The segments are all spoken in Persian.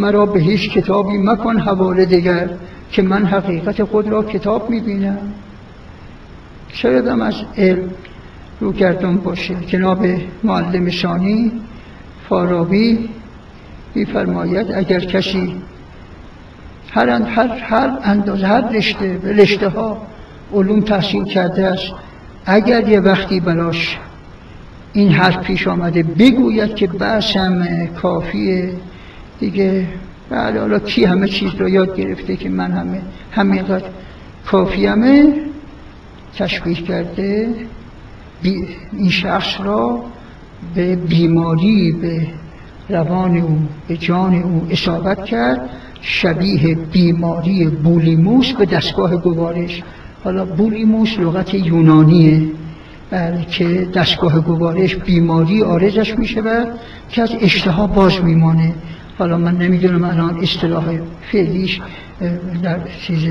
مرا به هیچ کتابی مکن حواله دگر، که من حقیقت خود را کتاب میبینم. شاید هم از علم روگردان باشه. جناب معلم ثانی فارابی می‌فرماید اگر کسی هر اندازه هر رشته ها علوم تحصیل کرده است، اگر یه وقتی براش این حرف پیش آمده بگوید که بحثم کافیه دیگه، بله حالا کی همه چیز رو یاد گرفته که من همینقدر کافیمه، تشبیه کرده این شخص را به بیماری، به روان او، به جان او اصابت کرد، شبیه بیماری بولیموس به دستگاه گوارش. حالا بولیموس لغت یونانیه، بله، که دستگاه گوارش بیماری عارضش میشه و که از اشتها باز میمانه. حالا من نمیدونم الان اصطلاح فعلیش در چیز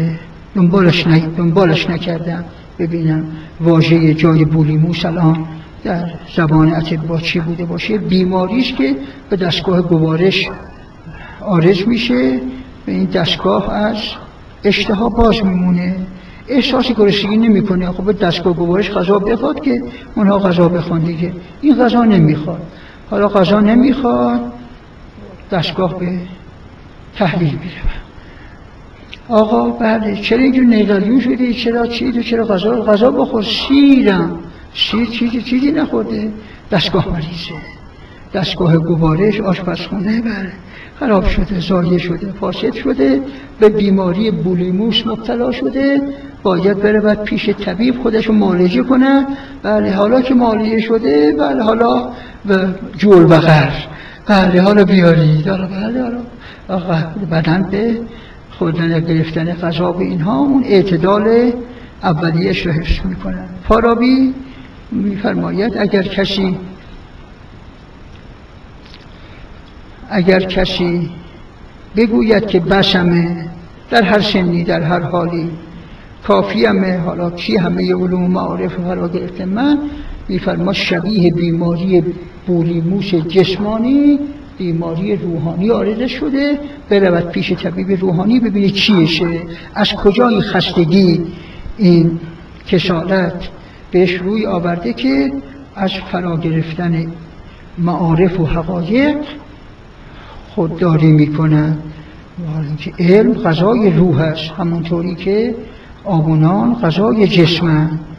دنبالش نکردم ببینم واژه جای بولیموس الان در زبان اطبا چی بوده باشه. بیماری است که به دستگاه گوارش عارض میشه و این دستگاه از اشتها باز میمونه، احساسی گرسنگی نمیکنه. خب به دستگاه گوارش غذا بخواد که اونها غذا بخوان دیگه، این غذا نمیخواد. حالا غذا نمیخواد، دستگاه به تحلیل میره. آقا بله چرا اینجور نیقلیون شدی؟ چرا چرا غذا بخور؟ سیر چیزی نخورده، دستگاه مریضه، دستگاه گوارش آشپزخونه بله خراب شده، ضایع شده، فاسد شده، به بیماری بولیموس مبتلا شده، باید بره بعد پیش طبیب خودشو معالجه کنه. بله حالا که معالجه شده، بله حالا جول بغر، بله حالا بیارید، بله حالا بدن به خوردن گرفتن غذا به اینها اون اعتدال اولیه‌اش رو حفظ میکنن. فارابی میفرماید اگر کسی بگوید که بسمه، در هر سنی در هر حالی کافیمه، حالا کی همه علوم معارف رو فرا گرفته، من میفرما شبیه بیماری بولیموس جسمانی بیماری روحانی عارض شده، برود پیش طبیب روحانی ببینه چیشه، از کجا این خستگی، این کسالت بهش روی آورده که از فرا گرفتن معارف و حقایق خودداری میکنن. که علم غذای روح است، همونطوری که آب و نان غذای جسمن.